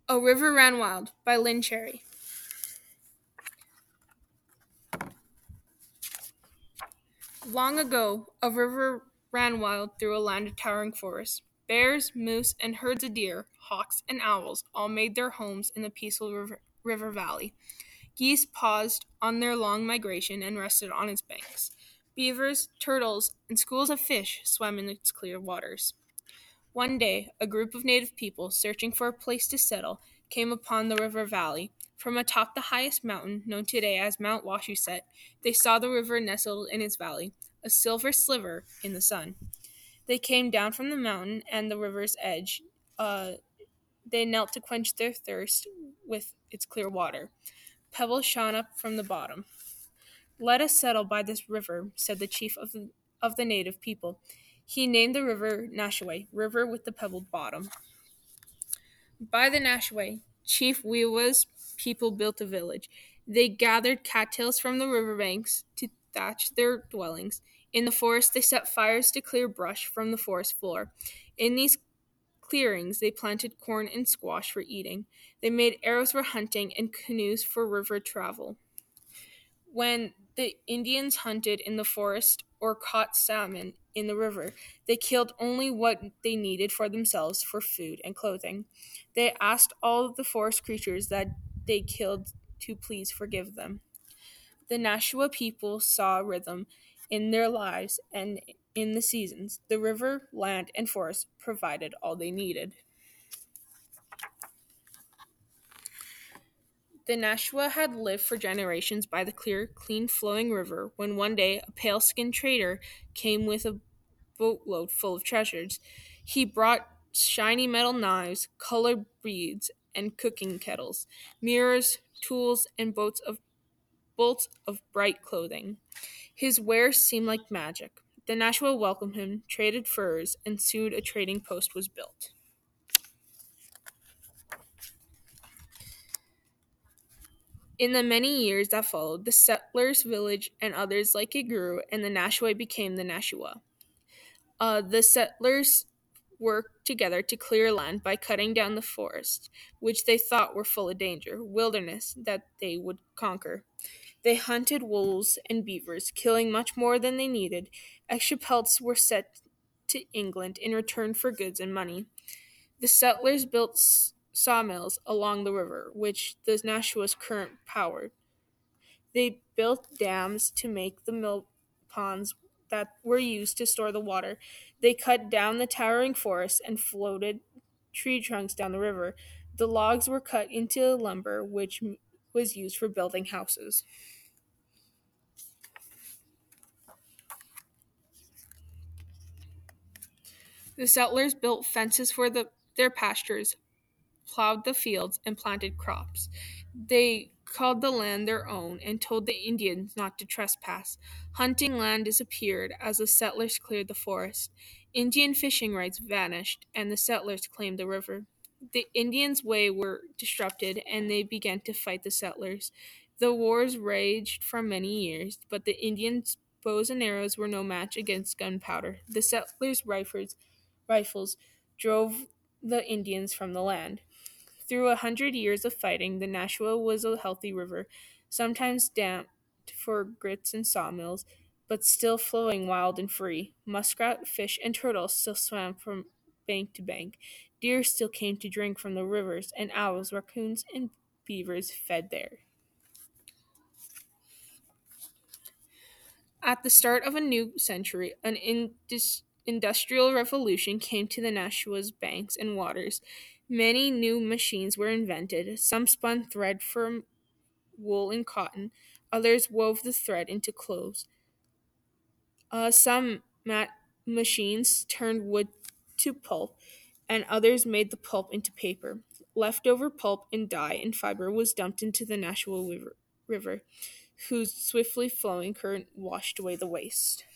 A River Ran Wild by Lynn Cherry. Long ago, a river ran wild through a land of towering forests. Bears, moose, and herds of deer, hawks, and owls all made their homes in the peaceful river valley. Geese paused on their long migration and rested on its banks. Beavers, turtles, and schools of fish swam in its clear waters. One day, a group of native people searching for a place to settle came upon the river valley. From atop the highest mountain, known today as Mount Washusett, they saw the river nestled in its valley, a silver sliver in the sun. They came down from the mountain and the river's edge. They knelt to quench their thirst with its clear water. Pebbles shone up from the bottom. "Let us settle by this river," said the chief of the native people. He named the river Nashaway, river with the pebbled bottom. By the Nashaway, Chief Wiwa's people built a village. They gathered cattails from the riverbanks to thatch their dwellings. In the forest, they set fires to clear brush from the forest floor. In these clearings, they planted corn and squash for eating. They made arrows for hunting and canoes for river travel. When the Indians hunted in the forest or caught salmon in the river, they killed only what they needed for themselves for food and clothing. They asked all of the forest creatures that they killed to please forgive them. The Nashua people saw rhythm in their lives and in the seasons. The river, land, and forest provided all they needed. The Nashua had lived for generations by the clear, clean-flowing river when one day a pale-skinned trader came with a boatload full of treasures. He brought shiny metal knives, colored beads, and cooking kettles, mirrors, tools, and bolts of bright clothing. His wares seemed like magic. The Nashua welcomed him, traded furs, and soon a trading post was built. In the many years that followed, the settlers' village and others like it grew, and the Nashua became the Nashua. The settlers worked together to clear land by cutting down the forests, which they thought were full of danger, wilderness that they would conquer. They hunted wolves and beavers, killing much more than they needed. Extra pelts were sent to England in return for goods and money. The settlers built sawmills along the river, which the Nashua's current powered. They built dams to make the mill ponds that were used to store the water. They cut down the towering forests and floated tree trunks down the river. The logs were cut into lumber, which was used for building houses. The settlers built fences for their pastures, plowed the fields, and planted crops. They called the land their own and told the Indians not to trespass. Hunting land disappeared as the settlers cleared the forest. Indian fishing rights vanished, and the settlers claimed the river. The Indians' way were disrupted, and they began to fight the settlers. The wars raged for many years, but the Indians' bows and arrows were no match against gunpowder. The settlers' rifles drove the Indians from the land. Through 100 years of fighting, the Nashua was a healthy river, sometimes damped for grits and sawmills, but still flowing wild and free. Muskrat, fish, and turtles still swam from bank to bank. Deer still came to drink from the rivers, and owls, raccoons, and beavers fed there. At the start of a new century, an industrial revolution came to the Nashua's banks and waters. Many new machines were invented. Some spun thread from wool and cotton. Others wove the thread into clothes. Some machines turned wood to pulp, and others made the pulp into paper. Leftover pulp and dye and fiber was dumped into the Nashua River, whose swiftly flowing current washed away the waste.